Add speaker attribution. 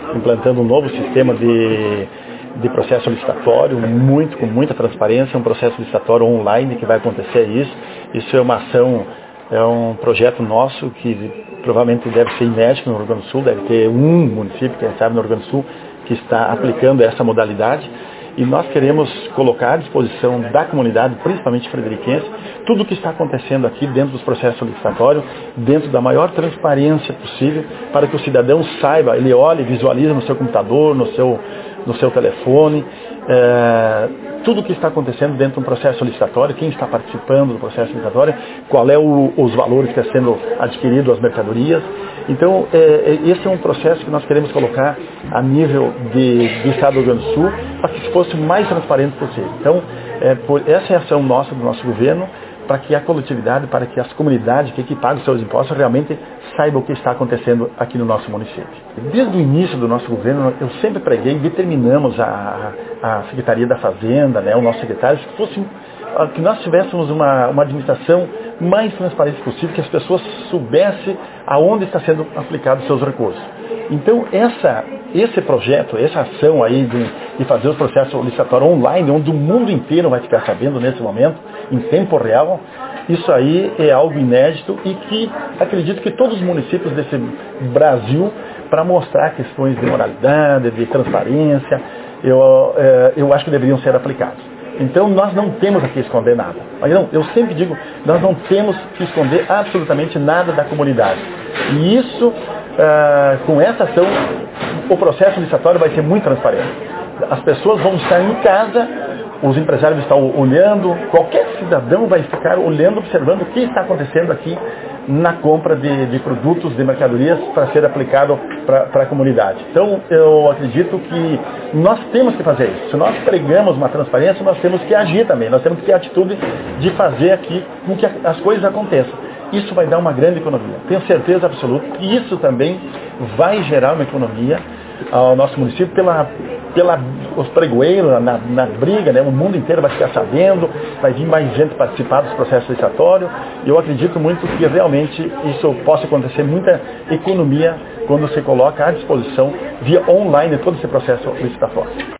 Speaker 1: implantando um novo sistema de processo licitatório, com muita transparência, um processo licitatório online que vai acontecer isso. Isso é uma ação, é um projeto nosso que provavelmente deve ser inédito no Rio Grande do Sul, deve ter um município, quem sabe, no Rio Grande do Sul, que está aplicando essa modalidade. E nós queremos colocar à disposição da comunidade, principalmente frederiquense, tudo o que está acontecendo aqui dentro dos processos licitatórios, dentro da maior transparência possível, para que o cidadão saiba, ele olhe, visualize no seu computador, no seu telefone, tudo o que está acontecendo dentro de um processo licitatório, quem está participando do processo licitatório, qual é os valores que estão sendo adquiridos, as mercadorias. Então, esse é um processo que nós queremos colocar a nível do Estado do Rio Grande do Sul, para que fosse o mais transparente possível. Então, essa é a ação nossa, do nosso governo, para que a coletividade, para que as comunidades que pagam os seus impostos realmente saibam o que está acontecendo aqui no nosso município. Desde o início do nosso governo, eu sempre preguei, determinamos a Secretaria da Fazenda, o nosso secretário, que nós tivéssemos uma administração mais transparente possível, que as pessoas soubessem aonde está sendo aplicados os seus recursos. Então, esse projeto, essa ação aí de fazer os processos licitatórios online, onde o mundo inteiro vai ficar sabendo nesse momento, em tempo real, isso aí é algo inédito e que acredito que todos os municípios desse Brasil, para mostrar questões de moralidade, de transparência, eu acho que deveriam ser aplicados. Então, nós não temos aqui esconder nada. Mas não, eu sempre digo, nós não temos que esconder absolutamente nada da comunidade. E isso, com essa ação, o processo licitatório vai ser muito transparente. As pessoas vão estar em casa, os empresários vão estar olhando, qualquer cidadão vai ficar olhando, observando o que está acontecendo aqui na compra de produtos, de mercadorias para ser aplicado para a comunidade. Então, eu acredito que nós temos que fazer isso. Se nós pregamos uma transparência, nós temos que agir também. Nós temos que ter a atitude de fazer aqui com que as coisas aconteçam. Isso vai dar uma grande economia. Tenho certeza absoluta que isso também vai gerar uma economia ao nosso município os pregoeiros na briga, o mundo inteiro vai ficar sabendo, vai vir mais gente participar dos processos licitatórios. E eu acredito muito que realmente isso possa acontecer muita economia quando se coloca à disposição via online todo esse processo licitatório.